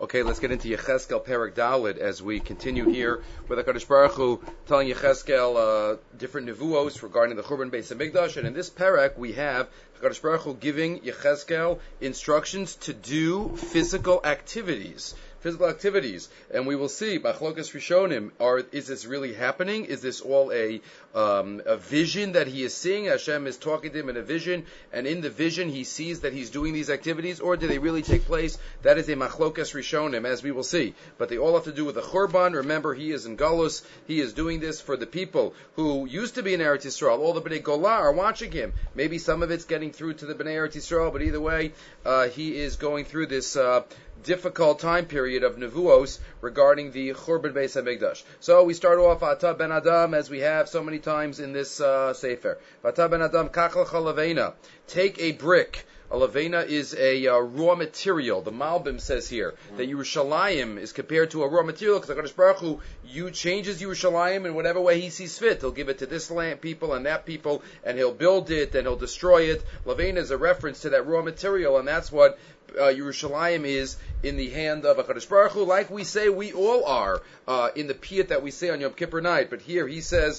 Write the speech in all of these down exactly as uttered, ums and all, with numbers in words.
Okay, let's get into Yechezkel Perek Daled as we continue here with HaKadosh Baruch Hu telling Yechezkel uh, different nevuos regarding the Churban Beis Hamikdash. And in this Perek, we have HaKadosh Baruch Hu giving Yechezkel instructions to do physical activities. Physical activities, and we will see. Machlokas Rishonim, are is this really happening? Is this all a um, a vision that he is seeing? Hashem is talking to him in a vision, and in the vision he sees that he's doing these activities, or do they really take place? That is a Machlokas Rishonim, as we will see. But they all have to do with the Churban. Remember, he is in Galus. He is doing this for the people who used to be in Eretz Yisrael. All the Bnei Golah are watching him. Maybe some of it's getting through to the Bnei Eretz Yisrael, but either way, uh, he is going through this Uh, difficult time period of Nevuos regarding the Churban Beis Hamikdash. So we start off Ata ben Adam, as we have so many times in this uh, Sefer. Ata ben Adam, Kach lecha levena. Take a brick. A levena is a uh, raw material. The Malbim says here mm-hmm. that Yerushalayim is compared to a raw material because HaKadosh Baruch Hu you changes Yerushalayim in whatever way he sees fit. He'll give it to this land people and that people, and he'll build it and he'll destroy it. Levena is a reference to that raw material, and that's what Uh, Yerushalayim is in the hand of HaKadosh Baruch Hu, like we say we all are uh, in the piyut that we say on Yom Kippur night. But here he says,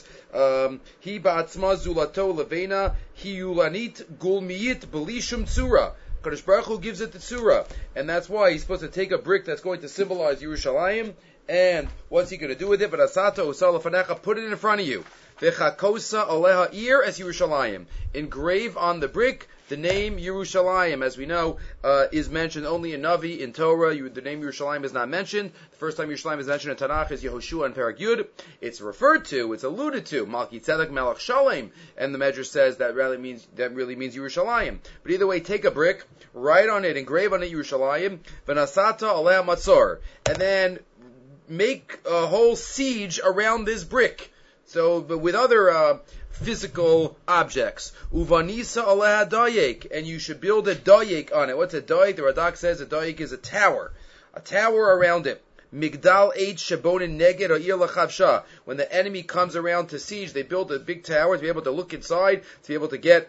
Hi ba'atzma zulato levena, hi yulanit gulmiyit belishum tzura. HaKadosh Baruch Hu gives it the tzura, and that's why he's supposed to take a brick that's going to symbolize Yerushalayim, and what's he going to do with it? But asata usal lefanecha, put it in front of you. V'chakosa aleha ir as Yerushalayim. Engrave on the brick the name Yerushalayim, as we know, uh, is mentioned only in Navi, in Torah. You, the name Yerushalayim is not mentioned. The first time Yerushalayim is mentioned in Tanakh is Yehoshua and Perek Yud. It's referred to, it's alluded to, Malki Tzedek Melech Shalem, and the Medrash says that really means that really means Yerushalayim. But either way, take a brick, write on it, engrave on it Yerushalayim, v'nasata aleh matzor, and then make a whole siege around this brick. So, but with other uh, physical objects. Uvanisa aleha dayek, and you should build a dayek on it. What's a dayek? The Radak says a dayek is a tower. A tower around it. Migdal eight shabonin neged ha'ir lachavsha. When the enemy comes around to siege, they build a big tower to be able to look inside, to be able to get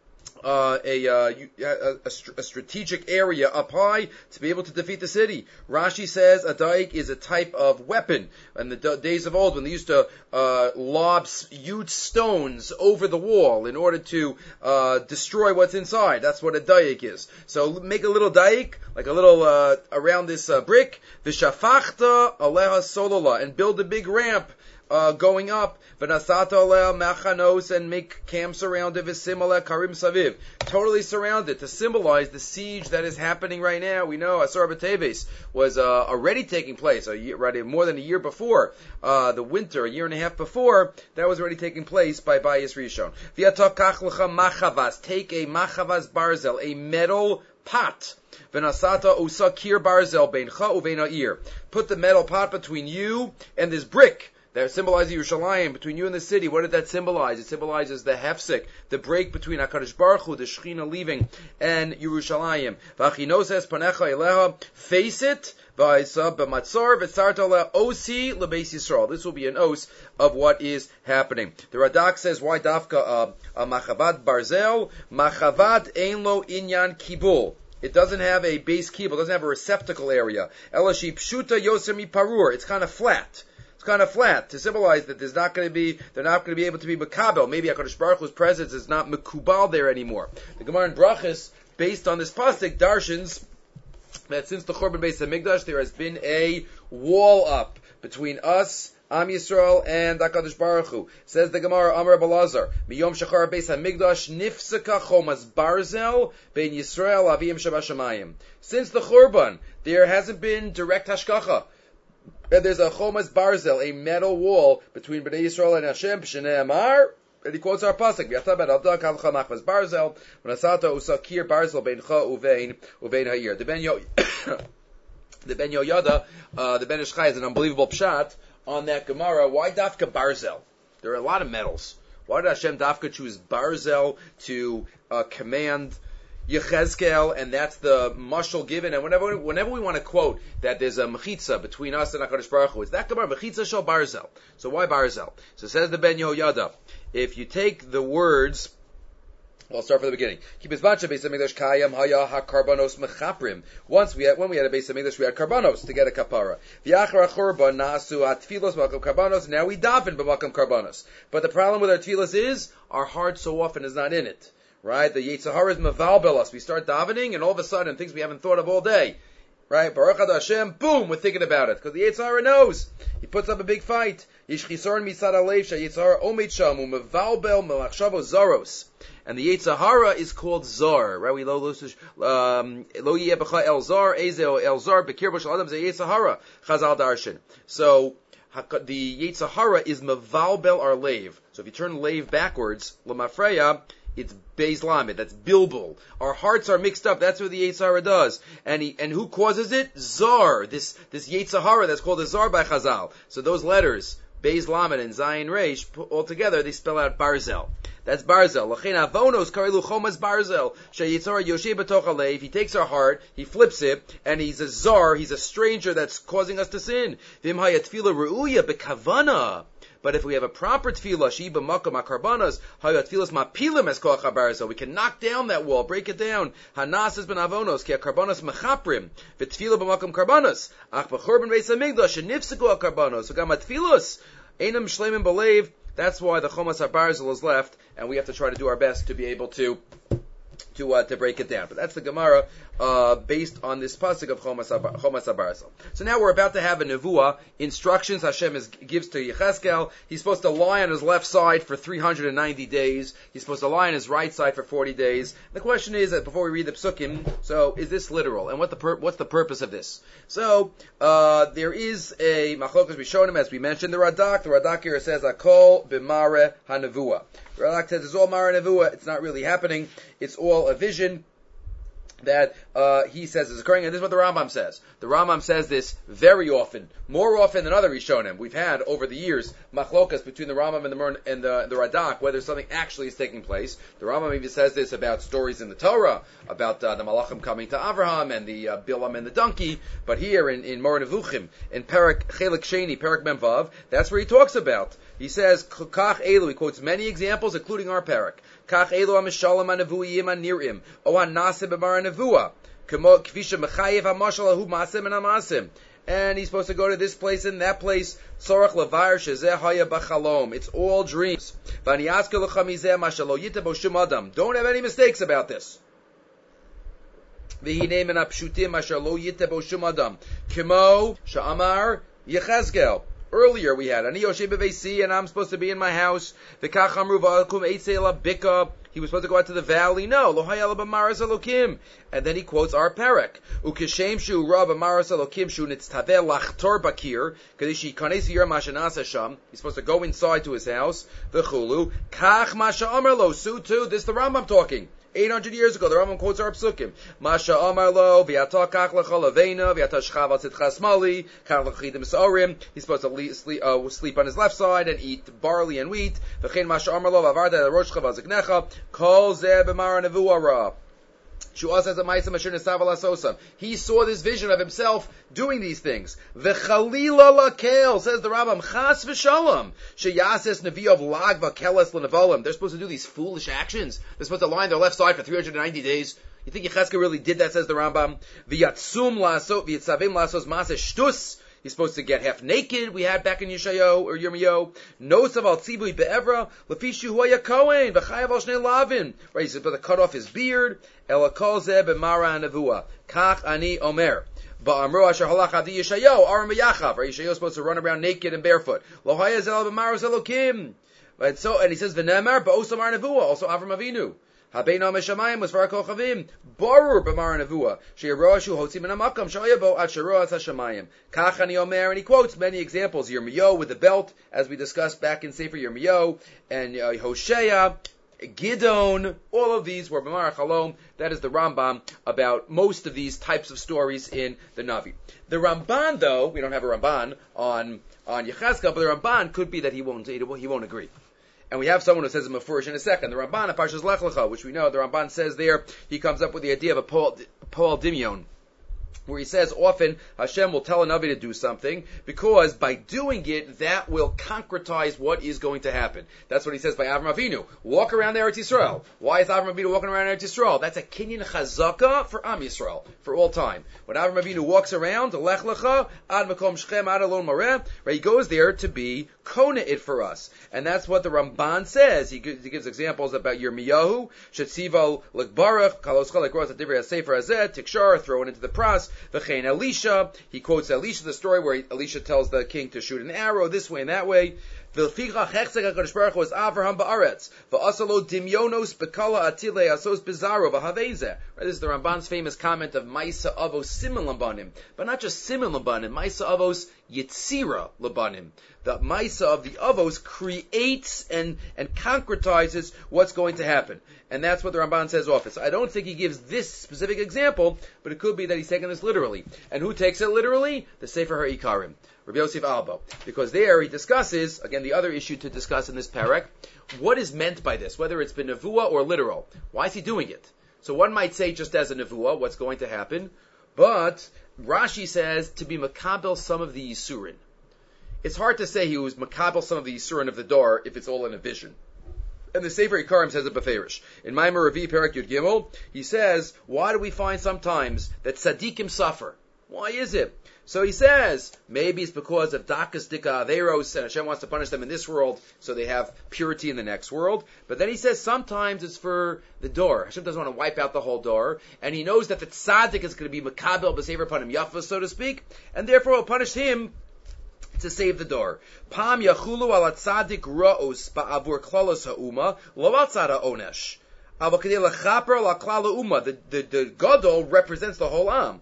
Uh, a, uh, a, a, a strategic area up high to be able to defeat the city. Rashi says a daik is a type of weapon. In the d- days of old, when they used to uh, lob huge stones over the wall in order to uh, destroy what's inside, that's what a daik is. So make a little daik, like a little uh, around this uh, brick, v'shafachta aleha solola, and build a big ramp Uh, going up, v'nasata aleh machanos, and make camps around it, v'simale karim saviv, totally surround it to symbolize the siege that is happening right now. We know Asar B'Teves was uh, already taking place a year, right, more than a year before, uh, the winter, a year and a half before, that was already taking place by Bayis Rishon. V'yatak kach lecha machavas, take a machavas barzel, a metal pot. V'nasata usa kir barzel beincha uvein ha'ir, put the metal pot between you and this brick that symbolizes Yerushalayim, between you and the city. What did that symbolize? It symbolizes the hefsek, the break between HaKadosh Baruch Hu, the Shechina leaving, and Yerushalayim. V'achinoses panecha eleha, face it, v'aysa b'matzor, v'tzarta leha osi lebeis Yisrael. This will be an os of what is happening. The Radak says, why dafka uh, a machavat barzel? Machavat ein lo inyan kibul. It doesn't have a base kibul, it doesn't have a receptacle area. Elashi pshuta yoser mi parur. It's kind of flat. Kind of flat to symbolize that there's not going to be, they're not going to be able to be makabel. Maybe HaKadosh Baruch Hu's presence is not makubal there anymore. The Gemara in Brachos, based on this pasuk, darshans that since the Churban Beis Hamikdash there has been a wall up between us, Am Yisrael, and HaKadosh Baruch Hu. Says the Gemara, Amar Balazar, Miyom Shachar Beis Hamikdash nifsaka chomas barzel bein Yisrael aviyim shabashamayim. Since the Churban, there hasn't been direct hashgacha. And there's a chomas barzel, a metal wall between Bnei Yisrael and Hashem. B'shnei Amar, and he quotes our pasuk: "V'yata ben Avda kalcha machmas barzel, v'nasata usakir barzel beincha uvein uvein ha'ir." The Ben Yo, the Ben Yoyada, uh, the Ben Ish Chai is an unbelievable pshat on that Gemara. Why dafka barzel? There are a lot of metals. Why did Hashem dafka choose barzel to uh, command Yechezkel, and that's the mashal given. And whenever whenever we want to quote that there's a mechitza between us and HaKadosh Baruch Hu, it's that Gemara, mechitza shel barzel. So why barzel? So says the Ben Yehoyada, if you take the words Well, I'll start from the beginning. Once we had, when we had a Beis Hamikdash, we had karbanos to get a kapara. Now we daven b'makam karbanos. But the problem with our tefillas is our heart so often is not in it. Right? The Yetzer Hara is mevalbel us. We start davening, and all of a sudden, things we haven't thought of all day. Right? Baruch Adonai Hashem, boom, we're thinking about it. Because the Yetzer Hara knows. He puts up a big fight. And the Yetzer Hara is called Zar, right? We lo lo yeh b'cha el Zar, ezeo el Zar, bekir b'shal adam ze Yetzer Hara, Chazal darshan. So, the Yetzer Hara is mevalbel our lave. So if you turn lave backwards, l'mafreya, it's Beis Lamed, that's Bilbul. Our hearts are mixed up, that's what the Yetzer Hara does. And he, and who causes it? Zar, this, this Yetzer Hara that's called a Zar by Chazal. So those letters, Beis Lamed and Zayin Reish, all together, they spell out Barzel. That's Barzel. L'chein avonos karelu chomas Barzel. Sheyetzer Hara yoshe b'toch halev. He takes our heart, he flips it, and he's a Zar, he's a stranger that's causing us to sin. V'im hayat tefillah re'uya b'kavana. But if we have a proper tefillah, she'i b'makam ha'karbanas, hayat tefillas mapilim es koach ha'barzel. We can knock down that wall, break it down. Hanas is ben avonos, ki ha'karbanas mechaprim, v'tefillah b'makam karbanas. Ach b'churban beis hamikdash, shenifsegu ha'karbanos. So gam ha'tefillas, einam shleimim b'leiv. That's why the chomas ha'barzel is left, and we have to try to do our best to be able to to uh, to break it down. But that's the Gemara uh, based on this pasuk of Chomas HaBarzel. So now we're about to have a nevuah, instructions Hashem is, gives to Yechezkel. He's supposed to lie on his left side for three hundred ninety days. He's supposed to lie on his right side for forty days. The question is, that before we read the psukim, so is this literal? And what the pur- what's the purpose of this? So uh, there is a machlokas rishonim, as we mentioned, the Radak. The Radak here says, Akol b'mare hanevuah. Radak says it's all mara nevuah. It's not really happening. It's all a vision that uh, he says is occurring, and this is what the Rambam says. The Rambam says this very often, more often than other Rishonim. We've had over the years machlokas between the Rambam and the Mer- and the, the Radak whether something actually is taking place. The Rambam even says this about stories in the Torah, about uh, the Malachim coming to Avraham and the uh, Bilam and the donkey. But here in in Moreh Nevuchim, in Perek Chelik Sheni, Perek Mem Vav, that's where he talks about. He says, Kach Elu, he quotes many examples, including our Perek. Kach Elu ha-mishalim ha-nevu'iyim ha-nir'im, o ha-naseh b'mar ha-nevuah, k'vi she'mechayev ha-mashal ha-hu ma'asim and ha-ma'asim. And he's supposed to go to this place and that place. Tzorach levar shezeh haya b'chalom. It's all dreams. V'ani asker l'cha mizeh masha lo yiteh bo shum adam. Don't have any mistakes about this. V'hinei min ha-pshutim masha lo yiteh bo shum adam. Kimo she'amar Yechezkel. Earlier we had Ani Yoshe B'Veisi, and I'm supposed to be in my house. V'kach amru v'alkum eitzei labika. He was supposed to go out to the valley. No, lo hayala b'maras elokim. And then he quotes our perek. Ukeshem shu ra b'maras elokim shu nitztaveh lachtor bakir kadeshi kanes yir mashanas hasham. He's supposed to go inside to his house. V'chulu kach masha amar lo. So too, this is the Rambam talking. eight hundred years ago, the Rambam quotes our psukim. Masha Amar Lo, V'yata Kach L'chol Aveina, V'yata Shchav Al Tzitcha Smali, Kach L'chidim S'orim. He's supposed to le- sleep, uh, sleep on his left side and eat barley and wheat. V'chein Masha Amar Lo, V'avarda Rosh Chav Al Ziknecha, Kol Zeh B'mar Nevuah Ra. He saw this vision of himself doing these things. V'chalila lakel, says the Rambam, chas v'shalom, sheyases nevi'ov lag v'keles l'nevolim. They're supposed to do these foolish actions. They're supposed to lie on their left side for three hundred ninety days. You think Yechezkel really did that, says the Rambam? V'yatsum laso, v'yatzavim lasos maseh shtus. He's supposed to get half naked. We had back in Yeshayo or Yirmiyahu. Nosav al tzibui be'evra lefishu huaya kohen v'chayav al shnei lavin. Right, he's supposed to cut off his beard. Ela kol zeh b'mara nevuah. Kach ani omer. Ba'amru asher halach adi Yeshayo aram b'yachav. Right, Yeshayo is supposed to run around naked and barefoot. Lo haya zel b'maros elokim. Right, so and he says v'nemar ba'osamar nevuah. Also Avram Avinu. Habeinu meshamayim was v'ar kochavim. Barur b'mar nevuah. She'yiroshu hotzim min hamakam shayabo at sheroas hashamayim. Kach ani omer, and he quotes many examples. Yirmiyahu with the belt, as we discussed back in Sefer Yirmiyahu, and uh, Hosea, Gidon. All of these were b'mar chalom. That is the Rambam about most of these types of stories in the Navi. The Ramban, though, we don't have a Ramban on on Yechezkel, but the Ramban could be that he won't he won't agree. And we have someone who says a mafurish in a second. The Ramban, Parshas Lech Lecha, which we know, the Ramban says there, he comes up with the idea of a Paul, Paul Dimion. where he says often Hashem will tell a Navi to do something because by doing it, that will concretize what is going to happen. That's what he says by Avram Avinu. Walk around Eretz Yisrael. Why is Avram Avinu walking around Eretz Yisrael? That's a kinyan chazaka for Am Yisrael, for all time. When Avram Avinu walks around, Lech Lecha, Ad Makom Shechem, Ad Alon Mareh, right, he goes there to be Kona it for us. And that's what the Ramban says. He gives, he gives examples about Yirmiyahu, Shetzival Lekbarach, Kalos Chalek Rosh Divrei HaSefer Hazeh, Tikshar, throw it into the pras, V'chein Elisha, he quotes Elisha, the story where Elisha tells the king to shoot an arrow this way and that way. V'lficha chechzek HaKadosh Baruch Hu es Avraham ba'aretz, v'asalo dimyonos bekala atile asos bizarro v'haveze. This is the Ramban's famous comment of Maisa Avos Simen Labanim, but not just Simen Labanim, Maisa Avos Yitzira Labanim. The Maisa of the Avos creates and, and concretizes what's going to happen. And that's what the Ramban says often. So I don't think he gives this specific example, but it could be that he's taking this literally. And who takes it literally? The Sefer HaIkarim, Rabbi Yosef Albo. Because there he discusses, again, the other issue to discuss in this parak, what is meant by this, whether it's been nevuah or literal. Why is he doing it? So one might say just as a nevuah, what's going to happen, but Rashi says to be makabel some of the Yisurin. It's hard to say he was makabel some of the Yisurin of the door if it's all in a vision. And the Sefer Ikarim says it beferish. In Maimar Ravi Perak Yud Gimel, he says, why do we find sometimes that tzaddikim suffer? Why is it? So he says, maybe it's because of dakas dika averos, and Hashem wants to punish them in this world, so they have purity in the next world. But then he says sometimes it's for the door. Hashem doesn't want to wipe out the whole door, and he knows that the tzaddik is going to be makabel b'sever panim yafa, so to speak, and therefore will punish him to save the door. Pam yachulu ala tzaddik ra'os ba'avur klalos ha'uma lo al tzada onesh. The, the, the Gadol represents the whole Am.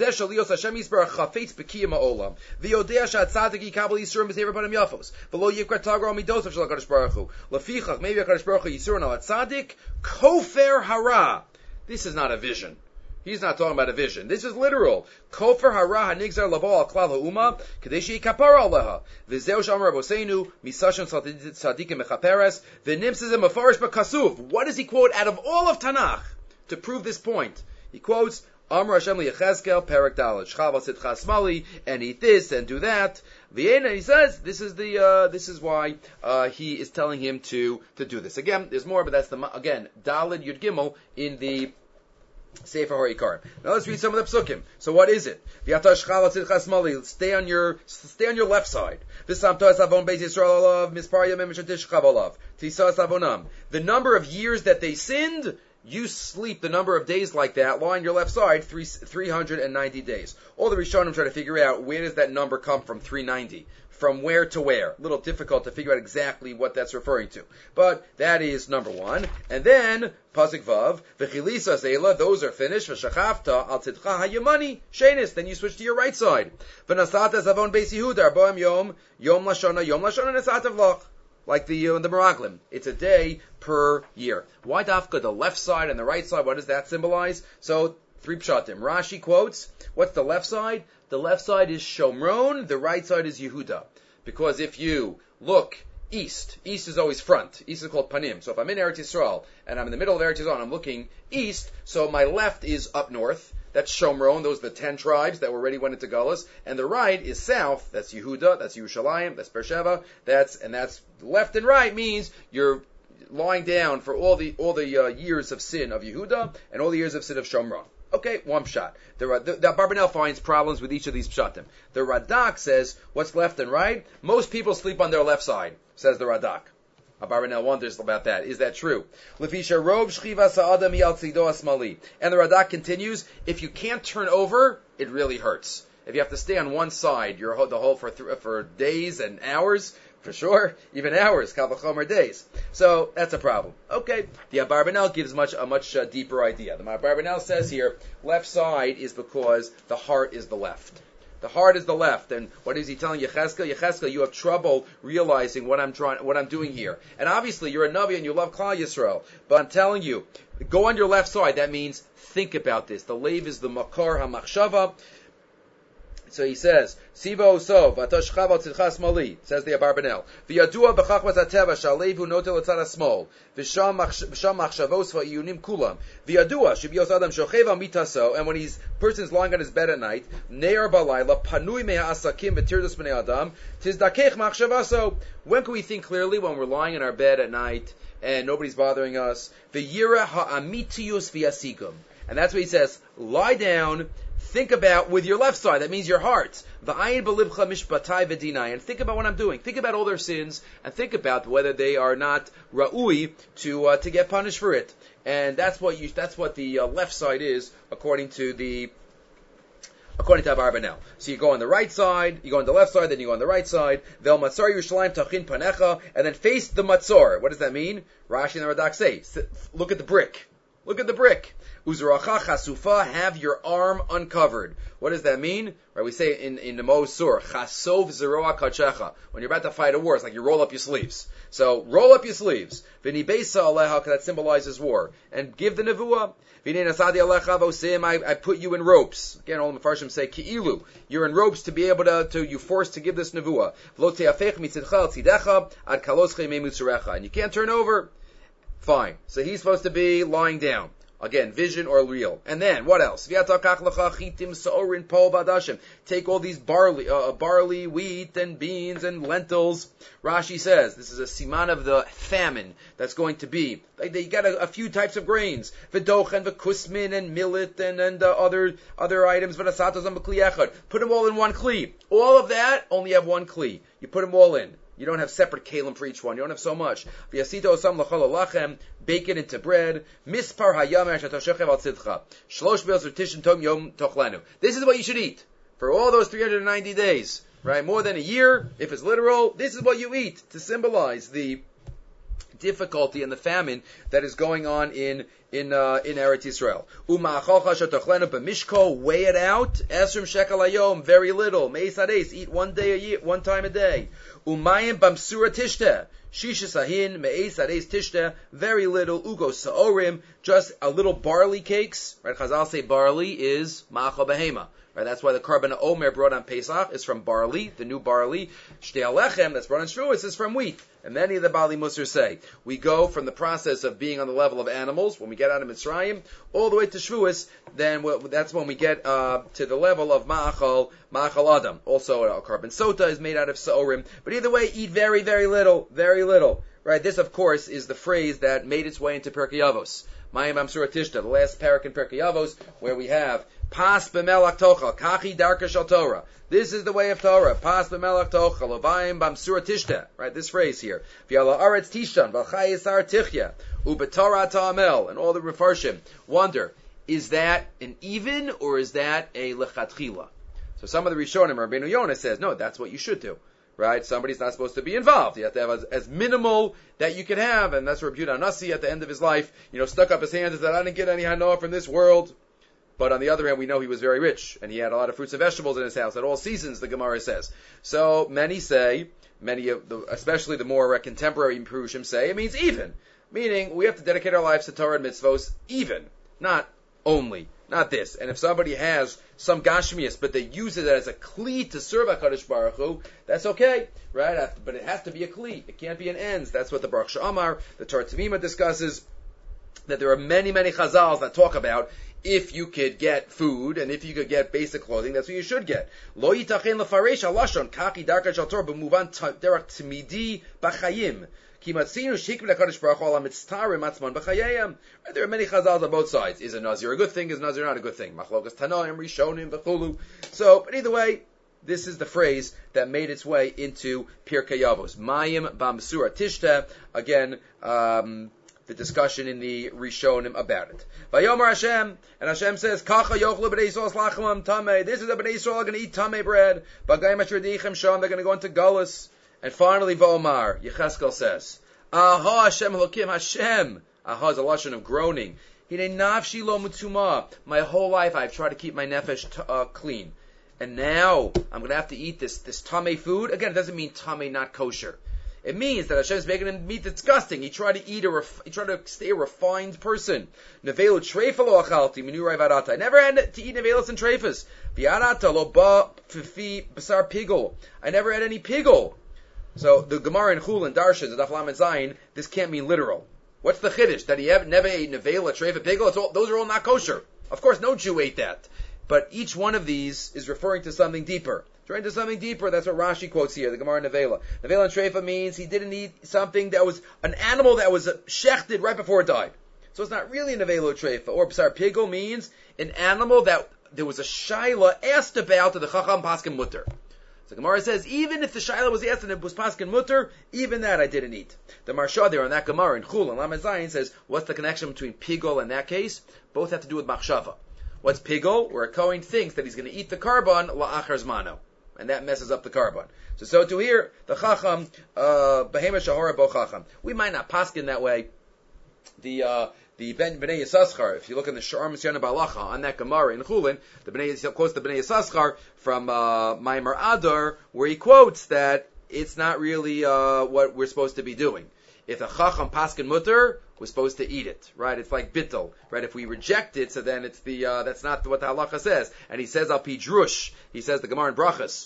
This is not a vision. He's not talking about a vision. This is literal. Kofer hara hanigzar lavo al klal ha'uma kadeshi kapara aleha. V'zeu shamar aboseinu misashan tzadikim mechaperes v'nimsizim mafarish b'kasuv. What does he quote out of all of Tanakh to prove this point? He quotes Amar Hashem liYechezkel Perek Daled Shchava Sitcha Smali, and eat this and do that. V'yena, he says this is the uh, this is why uh, he is telling him to to do this. Again, there's more, but that's the again Daled Yud Gimel in the Sefer HaIkarim. Now let's read some of the psukim. So what is it? Stay on your stay on your left side. The number of years that they sinned, you sleep the number of days like that, lie on your left side, three, three hundred ninety days. All the Rishonim try to figure out where does that number come from, three hundred ninety. From where to where? A little difficult to figure out exactly what that's referring to. But that is number one. And then, Pasuk Vav, V'chilisa Zela, those are finished. V'shachavta al tidcha hayamani, shenis, then you switch to your right side. V'nasata zavon beis Yehuda, arboam yom, yom lashona, yom lashona nesatav lach. Like the, uh, the Meraglim. It's a day per year. Why dafka the left side and the right side? What does that symbolize? So, three pshatim. Rashi quotes, what's the left side? The left side is Shomron, the right side is Yehuda. Because if you look east, east is always front. East is called Panim. So if I'm in Eretz Yisrael, and I'm in the middle of Eretz Yisrael, and I'm looking east, so my left is up north. That's Shomron, those are the ten tribes that already went into Galus. And the right is south, that's Yehuda, that's Yerushalayim, that's Beersheba, that's, and that's left and right means you're lying down for all the, all the uh, years of sin of Yehuda, and all the years of sin of Shomron. Okay, one pshat. The, the, the Barbanel finds problems with each of these pshatim. The Radak says, what's left and right? Most people sleep on their left side, says the Radak. Barbanel wonders about that. Is that true? And the Radak continues, if you can't turn over, it really hurts. If you have to stay on one side, you're the whole for th- for days and hours, for sure, even hours, kal v'chomer days. So that's a problem. Okay, the Abarbanel gives much a much uh, deeper idea. The Abarbanel says here, left side is because the heart is the left. The heart is the left, and what is he telling Yechezkel? Yechezkel, you have trouble realizing what I'm trying, what I'm doing here. And obviously, you're a Navi and you love Klal Yisrael, but I'm telling you, go on your left side. That means think about this. The leiv is the makar hamachshava. So he says, Sivo so, Vatashchava Tzidchas Mali, says the Abarbanel. V'yadua b'chachmas ateva shalevu notel etzad smol. V'sham machshavos v'iyunim kulam. V'yadua shibios adam shocheva mitaso. And when he's person's lying on his bed at night, ne'er balayla panui meha asakim v'tirdos b'nei adam tizdakech machshavaso. When can we think clearly? When we're lying in our bed at night and nobody's bothering us. V'yira ha'amitius v'yasigum. And that's what he says. Lie down. Think about with your left side. That means your heart. And think about what I'm doing. Think about all their sins, and think about whether they are not ra'ui to uh, to get punished for it. And that's what you. That's what the uh, left side is, according to the according to Abarbanel. So you go on the right side, you go on the left side, then you go on the right side. Vel matzor Yerushalayim tachin panecha, and then face the matzor. What does that mean? Rashi and the Radak say, look at the brick. Look at the brick. Uzuracha chasufa, have your arm uncovered. What does that mean? Right, we say in, in the Mos Sur, chasov zeroa kachecha. When you're about to fight a war, it's like you roll up your sleeves. So, roll up your sleeves. V'ni beisa aleha, that symbolizes war. And give the nevuah. V'ni nasadi alecha vosim, I put you in ropes. Again, all the Mefarshim say, ki'ilu. You're in ropes to be able to, to you forced to give this nevuah. V'lo te'afech mitzidcha al tzidecha, ad kalosche me'mutzurecha. And you can't turn over. Fine. So he's supposed to be lying down. Again, vision or real. And then, what else? Take all these barley, uh, barley, wheat, and beans, and lentils. Rashi says, this is a siman of the famine that's going to be. You got a, a few types of grains. V'dochen, v'kusmin, and millet, and, and uh, other other items. Put them all in one kli. All of that, only have one kli. You put them all in. You don't have separate kalim for each one. You don't have so much. V'yasito osam l'chol lachem. Bake it into bread. Mispar hayamer shetoshechev al tzidcha. Shlosh be'os v'tishin tom yom tochlenu. This is what you should eat for all those three hundred ninety days. Right? More than a year, if it's literal, this is what you eat to symbolize the difficulty and the famine that is going on in in uh, in Eretz Yisrael. Uma'acholcha shetochlenu b'mishko. Weigh it out. Esrim shekel hayom. Very little. Meis hades. Eat one day a year, one time a day. Umayim bamsura tishta. Shisha sahin, me'ez hades tishta, very little, ugo sa'orim, just a little barley cakes, right? Chazal say barley is ma'achal behema, right? That's why the carbon omer brought on Pesach is from barley, the new barley. Shtei alechem, that's brought on Shavuos, is from wheat. And many of the Bali Musar say, we go from the process of being on the level of animals, when we get out of Mitzrayim, all the way to Shavuos, then that's when we get uh, to the level of Ma'achal, Ma'achal Adam. Also, a carbon sota is made out of Sa'orim. But either way, eat very, very little, very little. Right? This, of course, is the phrase that made its way into Pirkei Avos. Mayim Amsura Tishta, the last parak in Pirkei Avos, where we have Pas b'melach tochal, kachi darka shal Torah. This is the way of Torah. Pas b'melach tochal, lovayim b'amsura tishta. Right, this phrase here. V'yala aretz tishan, v'chayisar tichya, u'b'torah ta'amel, and all the Mefarshim wonder, is that an even, or is that a lechatchila? So some of the Rishonim, Rabbeinu Yonah says, no, that's what you should do. Right? Somebody's not supposed to be involved. You have to have as, as minimal that you can have, and that's where Rabbi Yehuda Nasi at the end of his life, you know, stuck up his hands and said, I didn't get any hanoah from this world. But on the other hand, we know he was very rich, and he had a lot of fruits and vegetables in his house at all seasons, the Gemara says. So many say, many of the, especially the more uh, contemporary Perushim say, it means even. Meaning, we have to dedicate our lives to Torah and mitzvos even, not only. Not this. And if somebody has some gashmias, but they use it as a kli to serve HaKadosh Baruch Hu, that's okay, right? But it has to be a kli. It can't be an ends. That's what the Baruch She'amar, the Torah Tzimima discusses, that there are many, many chazals that talk about if you could get food and if you could get basic clothing, that's what you should get. Lo yitachen lefaresh alashon kaki darka shel Torah b'muvan derech timidi b'chayim. There are many chazals on both sides. Is a nazir a good thing? Is nazir not a good thing? Machlokas tanoim, rishonim, v'chulu. So, but either way, this is the phrase that made its way into Pirkei Avos. Mayim b'amsura tishta. Again, um, the discussion in the Rishonim about it. Vayomer Hashem, and Hashem says, Kacha yochlu b'nei Yisrael slachamam tamei. This is the b'nei Yisrael are going to eat tamei bread. Bagayim asher dichem sham, they're going to go into Galus. And finally, V'omar, Yecheskel says, Aha Hashem Elokim Hashem. Aha is a lashon of groaning. Hinei nafshi lo mutzuma. My whole life I've tried to keep my nefesh t- uh, clean. And now I'm going to have to eat this, this tamei food. Again, it doesn't mean tamei not kosher. It means that Hashem is making him meat disgusting. He tried to eat a, ref- he tried to stay a refined person. Nevelu treifa lo achalti minurai varata. I never had to eat nevelas and treifas. V'arata lo ba fifi basar pigol. I never had any pigol. So the Gemara in Chul and Darshan, the Daf Lamed Zayin, this can't mean literal. What's the chiddush? That he have, never ate nevela, treifa, pigol? It's all, those are all not kosher. Of course, no Jew ate that. But each one of these is referring to something deeper. Referring to something deeper, that's what Rashi quotes here, the Gemara Nevela. Nevela and Treifa means he didn't eat something that was an animal that was shechted right before it died. So it's not really a Nevela Treifa. Or B'sar Pigel means an animal that there was a Shaila asked about to the Chacham Paskin Mutter. So Gemara says, even if the Shaila was asked and it was Paskin Mutter, even that I didn't eat. The Marsha there on that Gemara in Chul and Lamed Zayin says, what's the connection between Pigel and that case? Both have to do with Machshava. What's Pigel? Where a Kohen thinks that he's going to eat the Karban la'achar zmano. And that messes up the Karban. So, so to here, the Chacham, uh, Behema Shahora Bo Chacham. We might not paskin that way. The, uh, the Ben, Bnei Yissaschar, if you look in the Sha'ar Misyana Balacha, on that Gemara in Chulin, the Bnei, quotes the Bnei Yissaschar from, uh, Maimar Adar, where he quotes that it's not really, uh, what we're supposed to be doing. If a Chacham paskin mutter, we're supposed to eat it, right? It's like bittul, right? If we reject it, so then it's the, uh, that's not what the halacha says. And he says al pi drush, he says the Gemara in Brachas,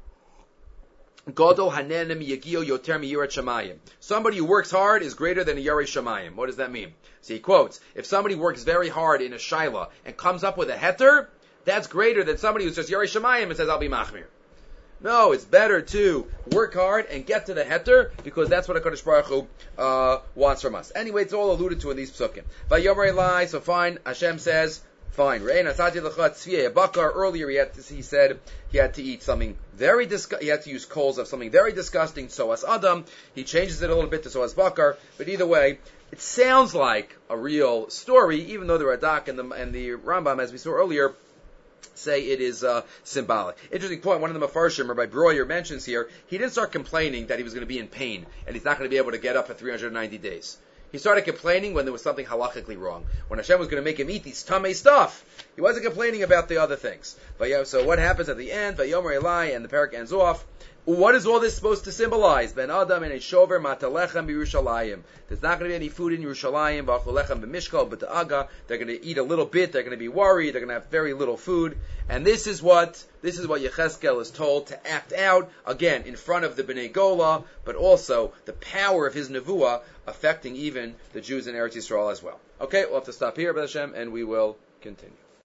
Godol hanenim yagio yoter miyirat shamayim. Somebody who works hard is greater than a yarei shamayim. What does that mean? So he quotes, if somebody works very hard in a shaila and comes up with a heter, that's greater than somebody who's just yarei shamayim and says, I'll be machmir. No, it's better to work hard and get to the heter, because that's what HaKadosh Baruch Hu uh, wants from us. Anyway, it's all alluded to in these psukim. Vayomer Elai, so fine, Hashem says, fine. Earlier he, had to, he said he had to eat something very disgusting, he had to use coals of something very disgusting, so as Adam. He changes it a little bit to so as Bakar, but either way, it sounds like a real story, even though the Radak and the, and the Rambam, as we saw earlier, say it is uh, symbolic. Interesting point, one of the Mefarshim, Rabbi Breuer, mentions here, he didn't start complaining that he was going to be in pain, and he's not going to be able to get up for three hundred ninety days. He started complaining when there was something halachically wrong. When Hashem was going to make him eat these tamei stuff, he wasn't complaining about the other things. So what happens at the end, Vayomer Elai, and the parak ends off, what is all this supposed to symbolize? Ben Adam and a shover matalechem b'Yerushalayim. There's not going to be any food in Yerushalayim. V'acholechem b'Mishkal b'Ta'aga. They're going to eat a little bit. They're going to be worried. They're going to have very little food. And this is what this is what Yechezkel is told to act out again in front of the Bnei Gola, but also the power of his nevuah affecting even the Jews in Eretz Yisrael as well. Okay, we'll have to stop here, B'Hashem, and we will continue.